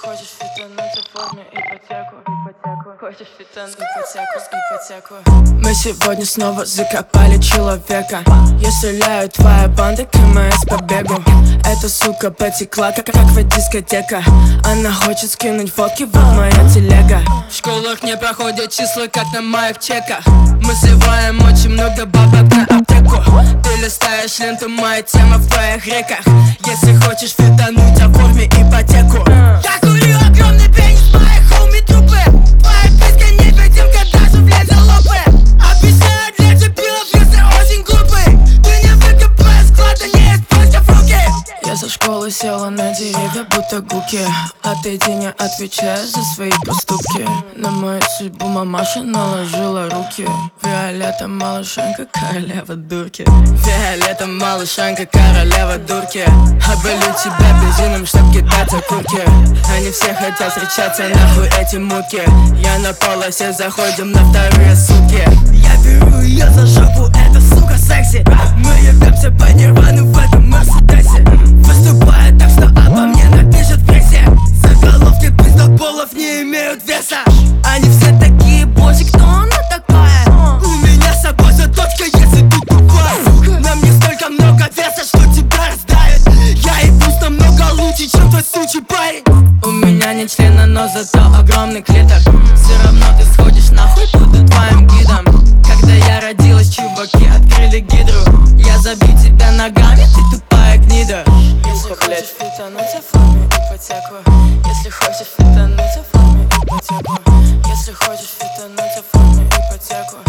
хочешь фитануть, оформи ипотеку. Хочешь фитануть, ипотеку. Мы сегодня снова закопали человека. Я стреляю, твоя банда КМС по бегу. Эта сука потекла, как в дискотека. Она хочет скинуть фотки, вот моя телега. В школах не проходят числа, как на моих чеках. Мы сливаем очень много бабок на аптеку. Ты листаешь ленту, моя тема в твоих реках. Если хочешь фитануть, оформи ипотеку. Я курю огромный пенис, мои хоуми трупы. Твоя писка невидимка, даже в ледолопы. Объясняю для дебилов, если очень глупый. Ты не выкопаешь склада, не используй в руки. Я со школы села на деревья, будто гуки. А ты не отвечаешь за свои поступки. На мою судьбу мамаша наложила руки. Виолетта малышанка, королева дурки. Виолетта малышанка, королева дурки. Оболю тебя бензином, чтоб кидать окурки. Они все хотят встречаться, нахуй эти муки. Я на полосе, заходим на вторые сутки. Я беру ее за жопу, эта сука секси. Мы ебемся по нирвану в этом мерседесе. Выступаю так, что обо мне напишут в прессе. Заголовки пиздоболов не имеют веса. Они все такие, боже, кто она такая? У меня с собой заточка, если ты тупая. На мне столько много веса, что тебя раздавит. Я ебусь намного лучше, чем твой сучий парень. У меня нет члена, но зато огромный клитор. Все равно ты сходишь нахуй, буду твоим гидом. Когда я родилась, чуваки открыли гидру. Я забью тебя ногами, ты тупая гнида. Если хочешь фитануть, оформи ипотеку. Если хочешь фитануть, оформи ипотеку. Если хочешь фитануть, оформи ипотеку.